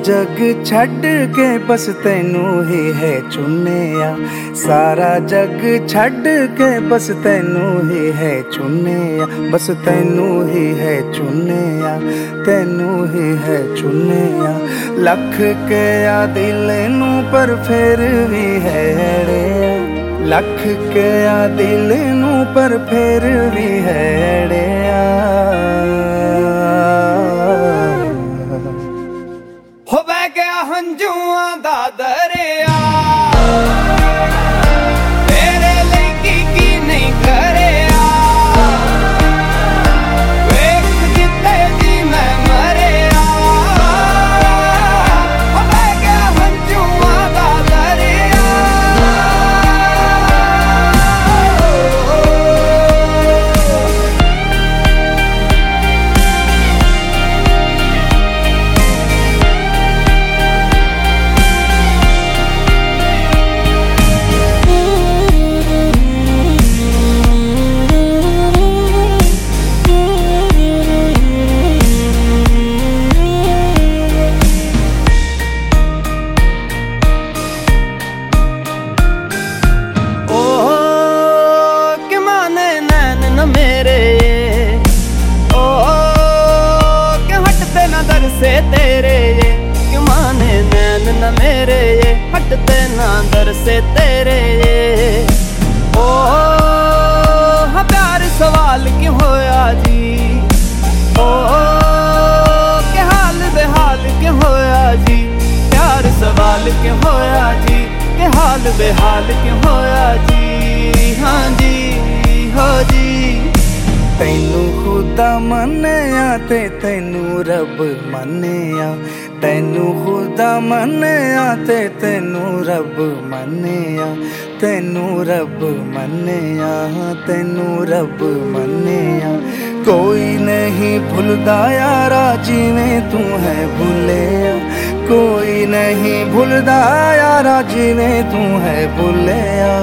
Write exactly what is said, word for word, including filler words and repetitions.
जग छड्ड के बस तैनू ही है चुनिया, सारा जग छड्ड के बस तैनू ही है चुनिया, बस तैनू ही है चुनिया, तैनू ही है चुनिया। लख के आ दिल नू पर फिर भी है अड़िया, लख के आ दिल नू पर फिर भी है अड़िया। हो बह गया हंजुआं दा दरिया, तेरे लिए की की नहीं करिया, वेख जिते जी मैं मरिया। हो बह गया हंजुआं दा दरिया। मेरे ओ के हटते ना दर से तेरे ये, क्यों माने नैन न मेरे ये हटते ना दर से तेरे ये। ओ हाँ प्यार सवाल क्यों होया जी, ओ के हाल बेहाल क्यों होया जी, प्यार सवाल क्यों होया जी, के हाल बेहाल क्यों होया जी। हाँ जी हो जी। तैनू खुदा मन्निया ते तैनू रब मन्निया, तैनू खुदा मन्निया ते तैनू रब मन्निया, तैनू रब मन्निया, तैनू रब मन्निया। कोई नहीं भुलदा यारा जिवें तू है भुलिया, कोई नहीं भुलदा यारा जिवें तू है भुलिया।